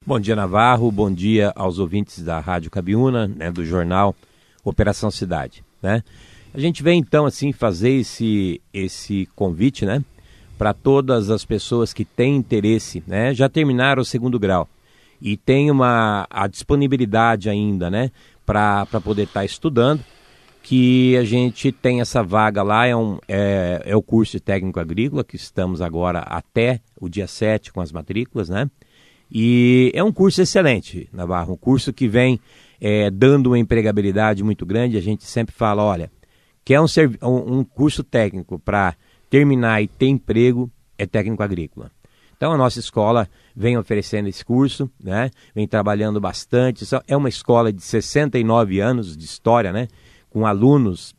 Bom dia, Navarro, bom dia aos ouvintes da Rádio Cabiúna, né, do jornal Operação Cidade, né? A gente vem então assim fazer esse convite, né, para todas as pessoas que têm interesse, né, já terminaram o segundo grau e tem a disponibilidade ainda, né, para poder estar estudando, que a gente tem essa vaga lá, é o curso de técnico agrícola, que estamos agora até o dia 7 com as matrículas, né? E é um curso excelente, Navarro, um curso que vem dando uma empregabilidade muito grande. A gente sempre fala, olha, quer um curso técnico para terminar e ter emprego, é técnico agrícola. Então a nossa escola vem oferecendo esse curso, né? Vem trabalhando bastante. É uma escola de 69 anos de história, né? Com alunos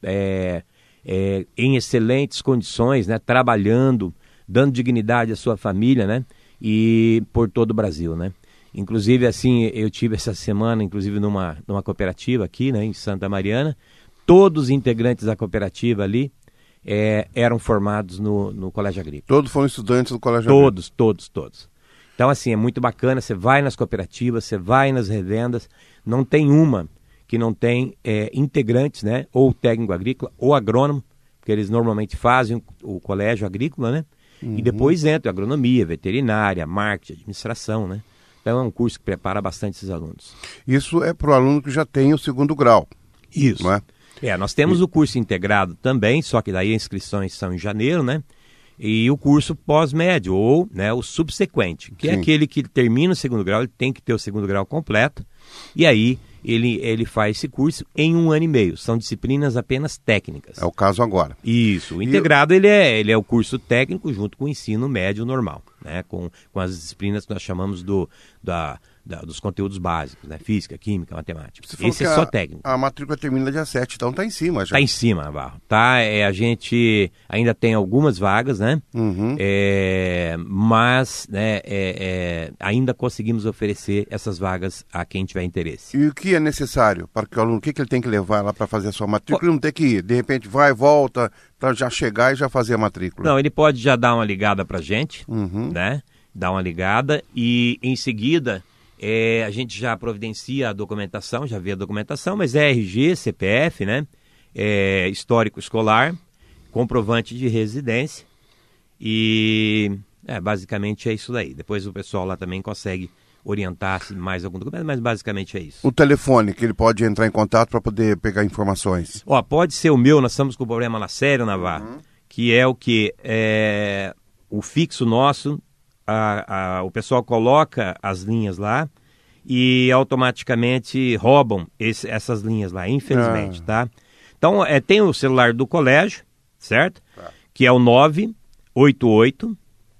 em excelentes condições, né? Trabalhando, dando dignidade à sua família, né? E por todo o Brasil, né? Inclusive, assim, eu tive essa semana, inclusive numa cooperativa aqui, né, em Santa Mariana. Todos os integrantes da cooperativa ali eram formados no Colégio Agrícola. Todos foram estudantes do Colégio Agrícola? Todos. Então, assim, é muito bacana, você vai nas cooperativas, você vai nas revendas, não tem uma que não tem integrantes, né, ou técnico agrícola ou agrônomo, porque eles normalmente fazem o Colégio Agrícola, né? E depois entra agronomia, veterinária, marketing, administração, né? Então é um curso que prepara bastante esses alunos. Isso é para o aluno que já tem o segundo grau. Isso. Não é? Nós temos o curso integrado também, só que daí as inscrições são em janeiro, né? E o curso pós-médio, ou, né, o subsequente, que é aquele que termina o segundo grau, ele tem que ter o segundo grau completo, e aí ele faz esse curso em 1 ano e meio. São disciplinas apenas técnicas. É o caso agora. Isso. O integrado ele é o curso técnico junto com o ensino médio normal, né? Com as disciplinas que nós chamamos dos conteúdos básicos, né? Física, química, matemática. Esse é só técnico. A matrícula termina dia 7, então está em cima já. Está em cima, Navarro. Tá, a gente ainda tem algumas vagas, né? Mas né, ainda conseguimos oferecer essas vagas a quem tiver interesse. E o que é necessário para que o aluno, o que ele tem que levar lá para fazer a sua matrícula? Ele não tem que ir, de repente vai, volta, para já chegar e já fazer a matrícula. Não, ele pode já dar uma ligada para a gente, né? Dar uma ligada e em seguida a gente já providencia a documentação, já vê a documentação, mas é RG, CPF, né? Histórico escolar, comprovante de residência e basicamente é isso daí. Depois o pessoal lá também consegue orientar-se mais algum documento, mas basicamente é isso. O telefone que ele pode entrar em contato para poder pegar informações? Pode ser o meu, nós estamos com o problema lá sério, Navarro, que é o que? O fixo nosso, o pessoal coloca as linhas lá e automaticamente roubam essas linhas lá, infelizmente, tá? Então, tem o celular do colégio, certo? Tá. Que é o 988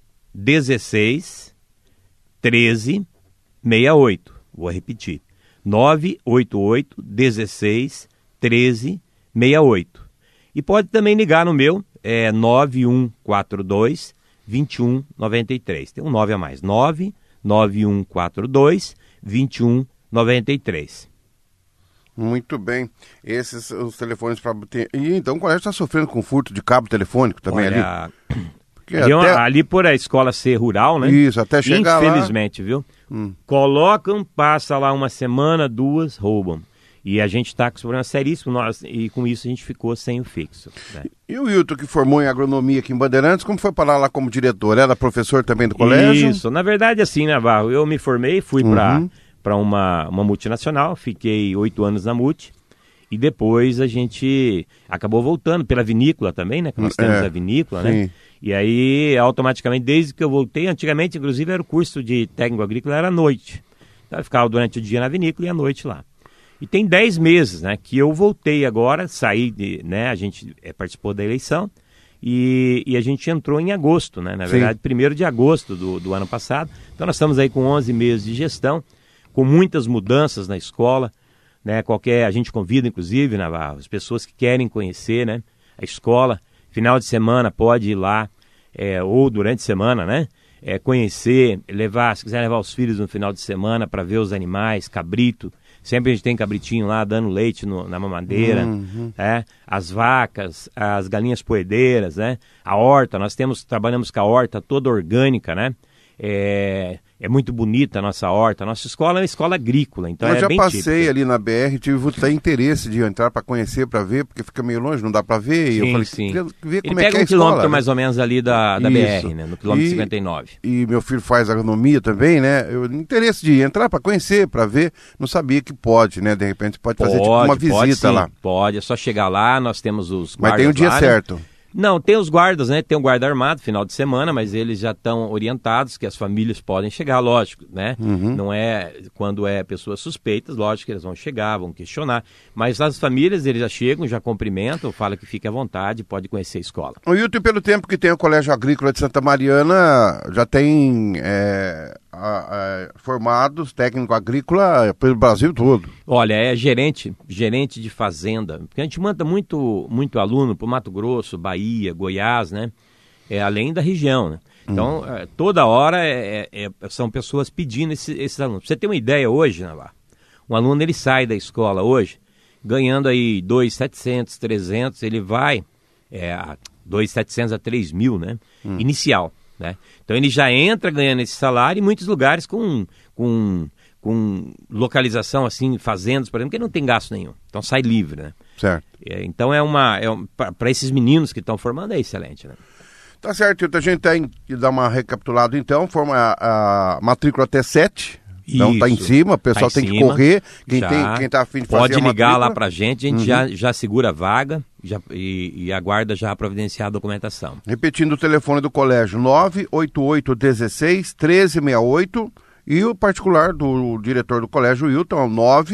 16 13 68. Vou repetir. 988 16 13 68. E pode também ligar no meu, 9142 2193. Tem um 9 a mais. 99142 2193. Muito bem. Esses são os telefones para ter. E então o colégio está sofrendo com furto de cabo telefônico também. Olha, ali? Ali por a escola ser rural, né? Isso, até chegar infelizmente, lá. Viu? Colocam, passa lá uma semana, 2, roubam. E a gente está com esse problema seríssimo, e com isso a gente ficou sem o fixo. Né? E o Wilton, que formou em agronomia aqui em Bandeirantes, como foi parar lá como diretor? Era professor também do colégio? Isso, na verdade assim, Navarro, eu me formei, fui para uma multinacional, fiquei 8 anos na multi, e depois a gente acabou voltando pela vinícola também, né? Que nós temos a vinícola, né? E aí, automaticamente, desde que eu voltei, antigamente, inclusive, era o curso de técnico agrícola, era à noite. Então eu ficava durante o dia na vinícola e à noite lá. E tem 10 meses, né, que eu voltei agora, saí, né, a gente participou da eleição e a gente entrou em agosto, né, na verdade, 1º de agosto do ano passado. Então nós estamos aí com 11 meses de gestão, com muitas mudanças na escola, né, a gente convida, inclusive, Navarro, as pessoas que querem conhecer, né, a escola, final de semana pode ir lá, ou durante a semana, né, conhecer, se quiser levar os filhos no final de semana para ver os animais, cabrito. Sempre a gente tem cabritinho lá dando leite na mamadeira, as vacas, as galinhas poedeiras, né? A horta, trabalhamos com a horta toda orgânica, né? É muito bonita a nossa horta. A nossa escola é uma escola agrícola, então eu é já bem passei típica. ali na BR, tive até interesse de entrar para conhecer, para ver, porque fica meio longe, não dá para ver. E eu falei, queria ver como é que é a escola. Ele pega 1 quilômetro mais ou menos ali da BR, né? No quilômetro 59. E meu filho faz agronomia também, né? Eu interesse de entrar para conhecer, para ver. Não sabia que pode, né? De repente pode fazer tipo uma visita lá. Pode, é só chegar lá, nós temos os guardas. Mas tem o dia lá, certo. Né? Não, tem os guardas, né? Tem um guarda armado final de semana, mas eles já estão orientados que as famílias podem chegar, lógico, né? Não é quando é pessoas suspeitas, lógico que eles vão chegar, vão questionar. Mas as famílias, eles já chegam, já cumprimentam, falam que fique à vontade, pode conhecer a escola. O Hilton, pelo tempo que tem o Colégio Agrícola de Santa Mariana, já tem formados técnico agrícola pelo Brasil todo. Olha, é gerente de fazenda, porque a gente manda muito aluno para o Mato Grosso, Bahia, Goiás, né? Além da região, né? Então, toda hora são pessoas pedindo esses alunos. Pra você ter uma ideia hoje, Navarro, um aluno ele sai da escola hoje, ganhando aí 2.700, 300, ele vai 2.700 a 3.000, né? Inicial, né? Então ele já entra ganhando esse salário em muitos lugares com localização assim, fazendas, por exemplo, que não tem gasto nenhum. Então sai livre, né? Certo. Então para esses meninos que estão formando é excelente, né? Tá certo, a gente tem que dar uma recapitulada então, forma a matrícula até 7. Então tá em cima, o pessoal tem que correr, quem tá a fim de fazer pode a ligar lá pra gente, a gente já segura a vaga e aguarda já providenciar a documentação. Repetindo o telefone do colégio, 98816-1368 e o particular do diretor do colégio, Wilton,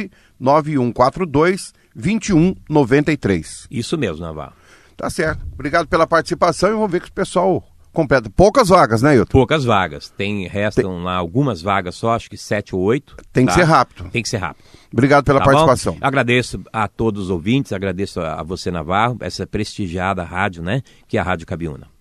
99142-2193. Isso mesmo, Navarro. Tá certo. Obrigado pela participação e vamos ver que o pessoal completa. Poucas vagas, né, Hilton? Poucas vagas. Restam lá algumas vagas só, acho que 7 ou 8. Tem que ser rápido. Tem que ser rápido. Obrigado pela participação. Bom? Agradeço a todos os ouvintes, agradeço a você, Navarro, essa prestigiada rádio, né, que é a Rádio Cabiúna.